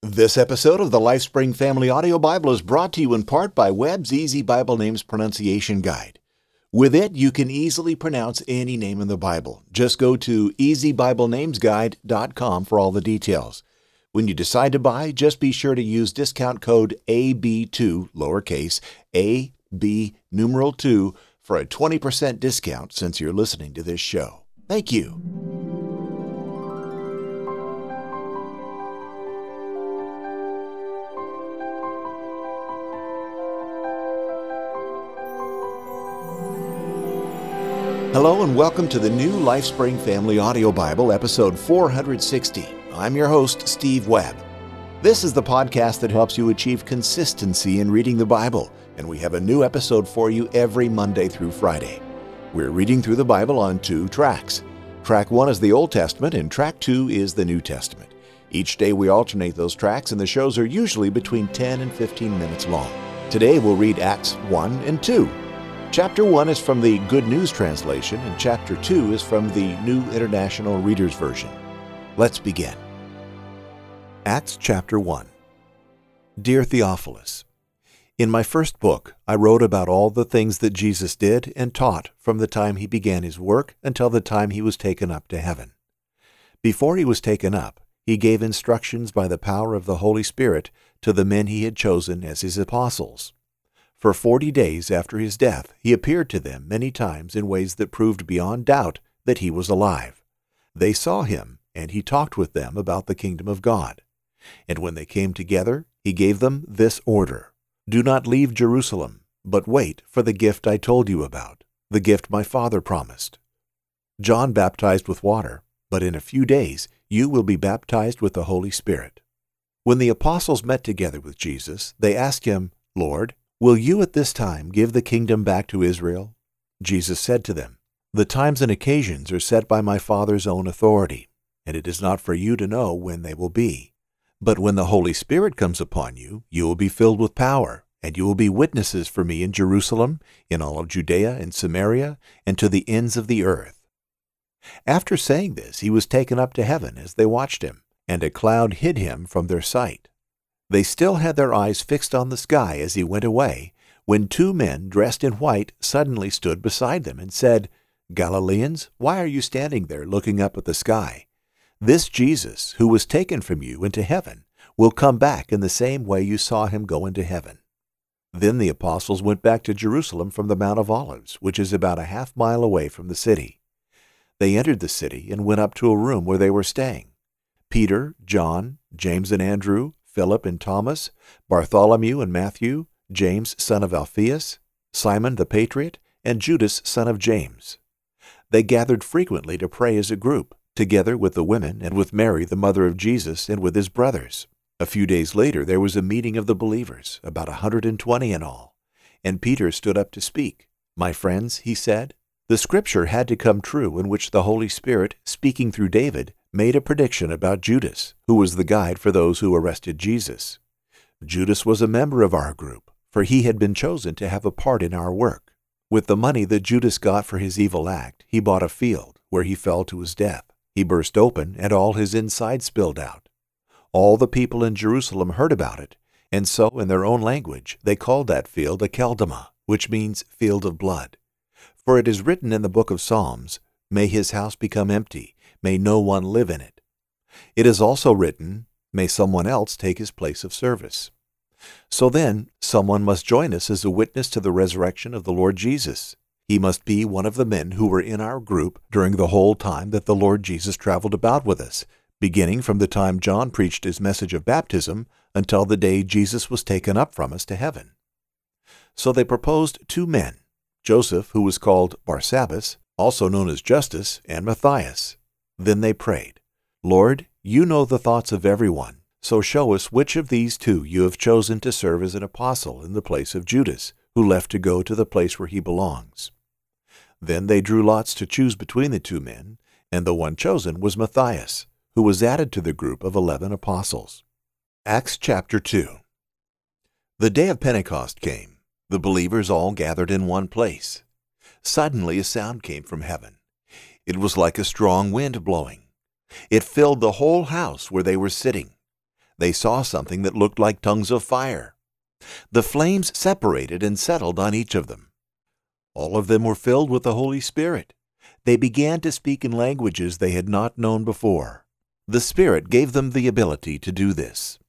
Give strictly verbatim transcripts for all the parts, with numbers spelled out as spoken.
This episode of the LifeSpring Family Audio Bible is brought to you in part by Webb's Easy Bible Names Pronunciation Guide. With it, you can easily pronounce any name in the Bible. Just go to easy bible names guide dot com for all the details. When you decide to buy, just be sure to use discount code A B two, lowercase, A B numeral two, for a twenty percent discount since you're listening to this show. Thank you. Hello and welcome to the new LifeSpring Family Audio Bible, episode four hundred sixty. I'm your host, Steve Webb. This is the podcast that helps you achieve consistency in reading the Bible, and we have a new episode for you every Monday through Friday. We're reading through the Bible on two tracks. Track one is the Old Testament, and track two is the New Testament. Each day we alternate those tracks, and the shows are usually between ten and fifteen minutes long. Today we'll read Acts one and two. Chapter one is from the Good News Translation, and Chapter two is from the New International Reader's Version. Let's begin. Acts Chapter one. Dear Theophilus, in my first book, I wrote about all the things that Jesus did and taught from the time he began his work until the time he was taken up to heaven. Before he was taken up, he gave instructions by the power of the Holy Spirit to the men he had chosen as his apostles. For forty days after his death, he appeared to them many times in ways that proved beyond doubt that he was alive. They saw him, and he talked with them about the kingdom of God. And when they came together, he gave them this order: Do not leave Jerusalem, but wait for the gift I told you about, the gift my Father promised. John baptized with water, but in a few days you will be baptized with the Holy Spirit. When the apostles met together with Jesus, they asked him, Lord, will you at this time give the kingdom back to Israel? Jesus said to them, The times and occasions are set by my Father's own authority, and it is not for you to know when they will be. But when the Holy Spirit comes upon you, you will be filled with power, and you will be witnesses for me in Jerusalem, in all of Judea and Samaria, and to the ends of the earth. After saying this, he was taken up to heaven as they watched him, and a cloud hid him from their sight. They still had their eyes fixed on the sky as he went away, when two men dressed in white suddenly stood beside them and said, Galileans, why are you standing there looking up at the sky? This Jesus, who was taken from you into heaven, will come back in the same way you saw him go into heaven. Then the apostles went back to Jerusalem from the Mount of Olives, which is about a half mile away from the city. They entered the city and went up to a room where they were staying. Peter, John, James and Andrew, Philip and Thomas, Bartholomew and Matthew, James son of Alphaeus, Simon the Patriot, and Judas son of James. They gathered frequently to pray as a group, together with the women and with Mary the mother of Jesus and with his brothers. A few days later there was a meeting of the believers, about a hundred and twenty in all, and Peter stood up to speak. My friends, he said, the scripture had to come true in which the Holy Spirit, speaking through David, made a prediction about Judas, who was the guide for those who arrested Jesus. Judas was a member of our group, for he had been chosen to have a part in our work. With the money that Judas got for his evil act, he bought a field, where he fell to his death. He burst open, and all his inside spilled out. All the people in Jerusalem heard about it, and so in their own language they called that field Akeldama, which means field of blood. For it is written in the book of Psalms, May his house become empty, may no one live in it. It is also written, May someone else take his place of service. So then, someone must join us as a witness to the resurrection of the Lord Jesus. He must be one of the men who were in our group during the whole time that the Lord Jesus traveled about with us, beginning from the time John preached his message of baptism until the day Jesus was taken up from us to heaven. So they proposed two men, Joseph, who was called Barsabbas, also known as Justus, and Matthias. Then they prayed, Lord, you know the thoughts of everyone, so show us which of these two you have chosen to serve as an apostle in the place of Judas, who left to go to the place where he belongs. Then they drew lots to choose between the two men, and the one chosen was Matthias, who was added to the group of eleven apostles. Acts chapter two. The day of Pentecost came. The believers all gathered in one place. Suddenly a sound came from heaven. It was like a strong wind blowing. It filled the whole house where they were sitting. They saw something that looked like tongues of fire. The flames separated and settled on each of them. All of them were filled with the Holy Spirit. They began to speak in languages they had not known before. The Spirit gave them the ability to do this.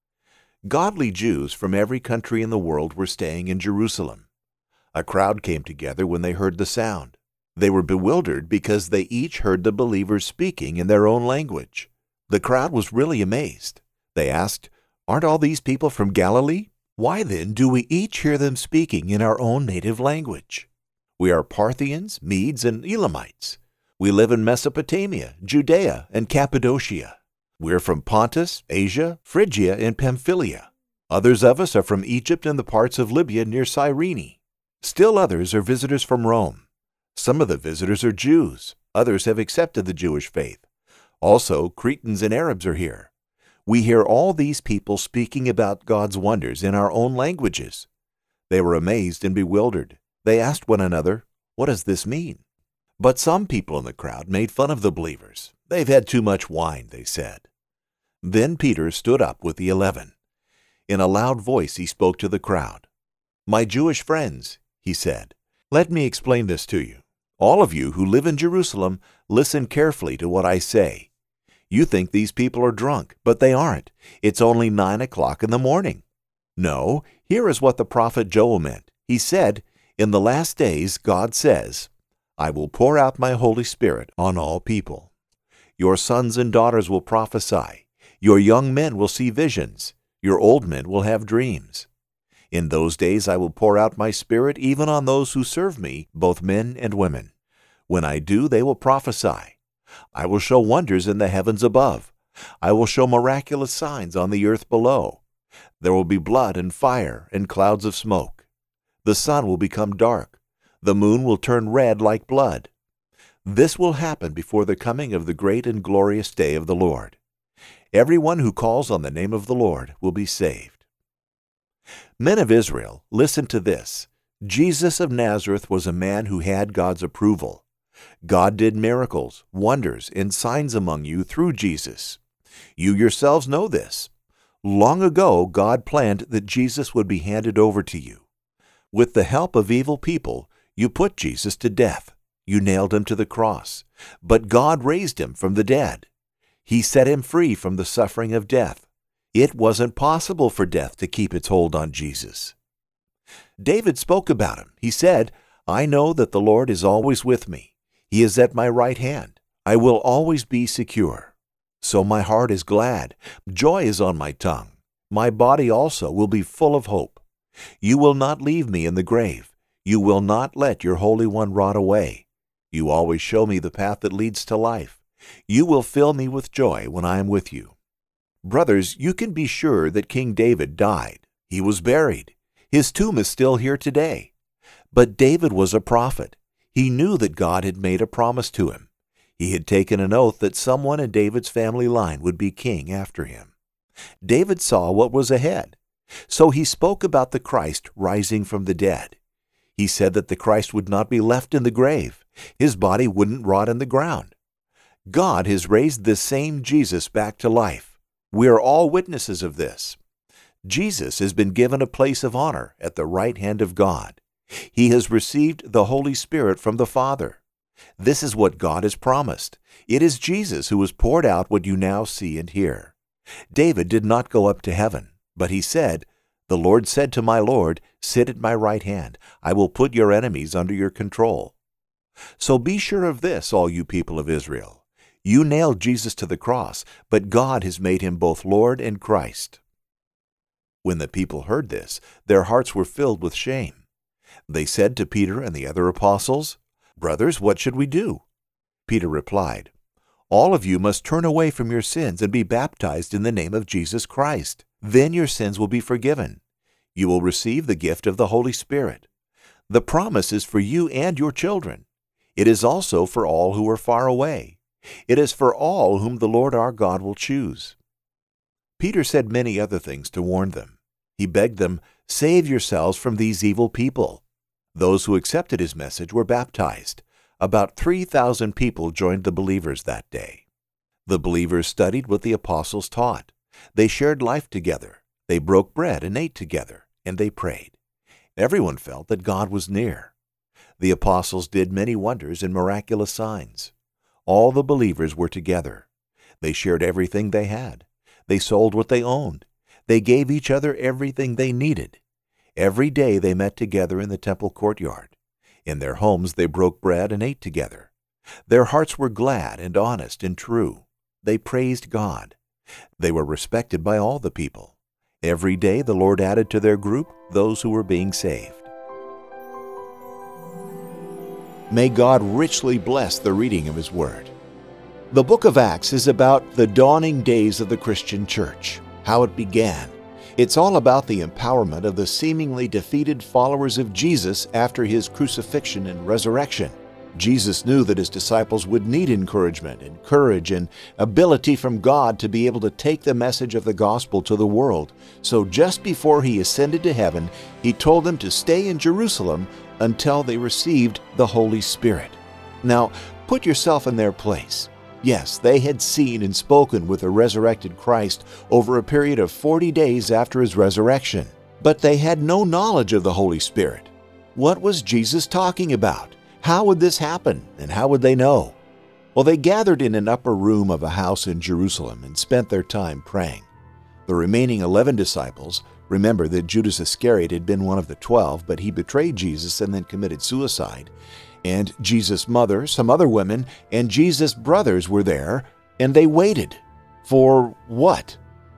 Godly Jews from every country in the world were staying in Jerusalem. A crowd came together when they heard the sound. They were bewildered because they each heard the believers speaking in their own language. The crowd was really amazed. They asked, "Aren't all these people from Galilee? Why then do we each hear them speaking in our own native language? We are Parthians, Medes, and Elamites. We live in Mesopotamia, Judea, and Cappadocia. We're from Pontus, Asia, Phrygia, and Pamphylia. Others of us are from Egypt and the parts of Libya near Cyrene. Still others are visitors from Rome. Some of the visitors are Jews. Others have accepted the Jewish faith. Also, Cretans and Arabs are here. We hear all these people speaking about God's wonders in our own languages." They were amazed and bewildered. They asked one another, "What does this mean?" But some people in the crowd made fun of the believers. "They've had too much wine," they said. Then Peter stood up with the eleven. In a loud voice he spoke to the crowd. "My Jewish friends," he said, "let me explain this to you. All of you who live in Jerusalem, listen carefully to what I say. You think these people are drunk, but they aren't. It's only nine o'clock in the morning. No, here is what the prophet Joel meant. He said, 'In the last days, God says, I will pour out my Holy Spirit on all people. Your sons and daughters will prophesy. Your young men will see visions. Your old men will have dreams. In those days I will pour out my Spirit even on those who serve me, both men and women. When I do, they will prophesy. I will show wonders in the heavens above. I will show miraculous signs on the earth below. There will be blood and fire and clouds of smoke. The sun will become dark. The moon will turn red like blood. This will happen before the coming of the great and glorious day of the Lord. Everyone who calls on the name of the Lord will be saved.'" Men of Israel, listen to this. Jesus of Nazareth was a man who had God's approval. God did miracles, wonders, and signs among you through Jesus. You yourselves know this. Long ago, God planned that Jesus would be handed over to you. With the help of evil people, you put Jesus to death. You nailed him to the cross. But God raised him from the dead. He set him free from the suffering of death. It wasn't possible for death to keep its hold on Jesus. David spoke about him. He said, "I know that the Lord is always with me. He is at my right hand. I will always be secure. So my heart is glad. Joy is on my tongue. My body also will be full of hope. You will not leave me in the grave. You will not let your Holy One rot away. You always show me the path that leads to life. You will fill me with joy when I am with you." Brothers, you can be sure that King David died. He was buried. His tomb is still here today. But David was a prophet. He knew that God had made a promise to him. He had taken an oath that someone in David's family line would be king after him. David saw what was ahead. So he spoke about the Christ rising from the dead. He said that the Christ would not be left in the grave. His body wouldn't rot in the ground. God has raised this same Jesus back to life. We are all witnesses of this. Jesus has been given a place of honor at the right hand of God. He has received the Holy Spirit from the Father. This is what God has promised. It is Jesus who has poured out what you now see and hear. David did not go up to heaven, but he said, "The Lord said to my Lord, 'Sit at my right hand. I will put your enemies under your control.'" So be sure of this, all you people of Israel. You nailed Jesus to the cross, but God has made him both Lord and Christ. When the people heard this, their hearts were filled with shame. They said to Peter and the other apostles, "Brothers, what should we do?" Peter replied, "All of you must turn away from your sins and be baptized in the name of Jesus Christ. Then your sins will be forgiven. You will receive the gift of the Holy Spirit. The promise is for you and your children. It is also for all who are far away. It is for all whom the Lord our God will choose." Peter said many other things to warn them. He begged them, "Save yourselves from these evil people." Those who accepted his message were baptized. About three thousand people joined the believers that day. The believers studied what the apostles taught. They shared life together. They broke bread and ate together, and they prayed. Everyone felt that God was near. The apostles did many wonders and miraculous signs. All the believers were together. They shared everything they had. They sold what they owned. They gave each other everything they needed. Every day they met together in the temple courtyard. In their homes they broke bread and ate together. Their hearts were glad and honest and true. They praised God. They were respected by all the people. Every day the Lord added to their group those who were being saved. May God richly bless the reading of His Word. The book of Acts is about the dawning days of the Christian church, how it began. It's all about the empowerment of the seemingly defeated followers of Jesus after His crucifixion and resurrection. Jesus knew that His disciples would need encouragement and courage and ability from God to be able to take the message of the gospel to the world. So just before He ascended to heaven, He told them to stay in Jerusalem until they received the Holy Spirit. Now, put yourself in their place. Yes, they had seen and spoken with the resurrected Christ over a period of forty days after His resurrection, but they had no knowledge of the Holy Spirit. What was Jesus talking about? How would this happen, and how would they know? Well, they gathered in an upper room of a house in Jerusalem and spent their time praying. The remaining eleven disciples, remember that Judas Iscariot had been one of the twelve, but he betrayed Jesus and then committed suicide, and Jesus' mother, some other women, and Jesus' brothers were there, and they waited. For what?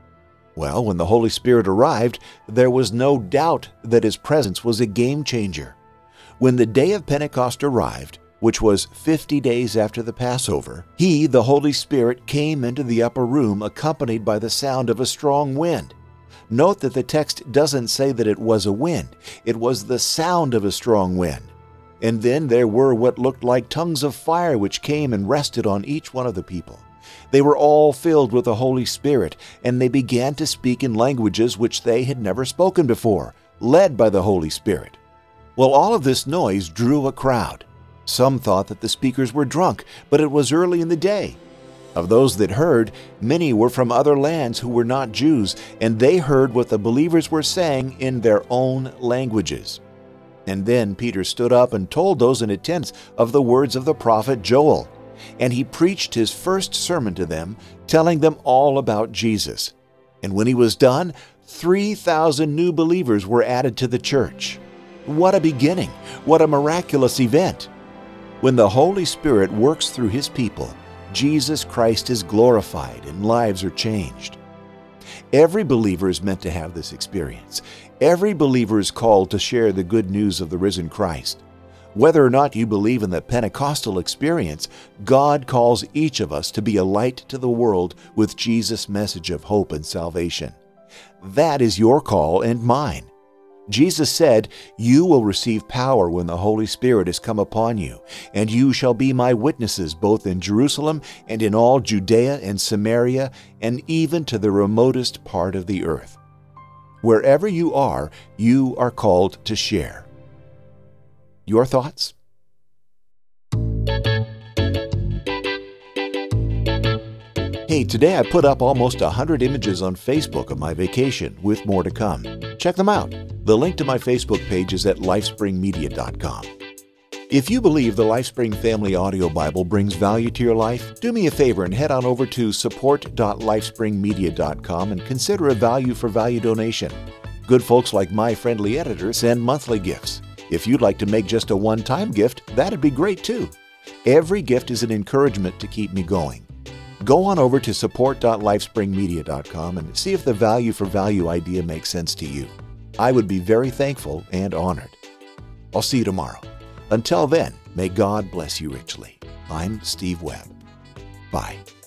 Well, when the Holy Spirit arrived, there was no doubt that His presence was a game changer. When the day of Pentecost arrived, which was fifty days after the Passover, He, the Holy Spirit, came into the upper room accompanied by the sound of a strong wind. Note that the text doesn't say that it was a wind. It was the sound of a strong wind. And then there were what looked like tongues of fire which came and rested on each one of the people. They were all filled with the Holy Spirit, and they began to speak in languages which they had never spoken before, led by the Holy Spirit. Well, all of this noise drew a crowd. Some thought that the speakers were drunk, but it was early in the day. Of those that heard, many were from other lands who were not Jews, and they heard what the believers were saying in their own languages. And then Peter stood up and told those in attendance of the words of the prophet Joel, and he preached his first sermon to them, telling them all about Jesus. And when he was done, three thousand new believers were added to the church. What a beginning! What a miraculous event! When the Holy Spirit works through His people, Jesus Christ is glorified and lives are changed. Every believer is meant to have this experience. Every believer is called to share the good news of the risen Christ. Whether or not you believe in the Pentecostal experience, God calls each of us to be a light to the world with Jesus' message of hope and salvation. That is your call and mine. Jesus said, "You will receive power when the Holy Spirit has come upon you, and you shall be my witnesses both in Jerusalem and in all Judea and Samaria, and even to the remotest part of the earth." Wherever you are, you are called to share. Your thoughts? Hey, today I put up almost one hundred images on Facebook of my vacation, with more to come. Check them out. The link to my Facebook page is at lifespring media dot com. If you believe the LifeSpring Family Audio Bible brings value to your life, do me a favor and head on over to support dot lifespring media dot com and consider a value for value donation. Good folks like my friendly editor send monthly gifts. If you'd like to make just a one-time gift, that'd be great too. Every gift is an encouragement to keep me going. Go on over to support dot lifespring media dot com and see if the value for value idea makes sense to you. I would be very thankful and honored. I'll see you tomorrow. Until then, may God bless you richly. I'm Steve Webb. Bye.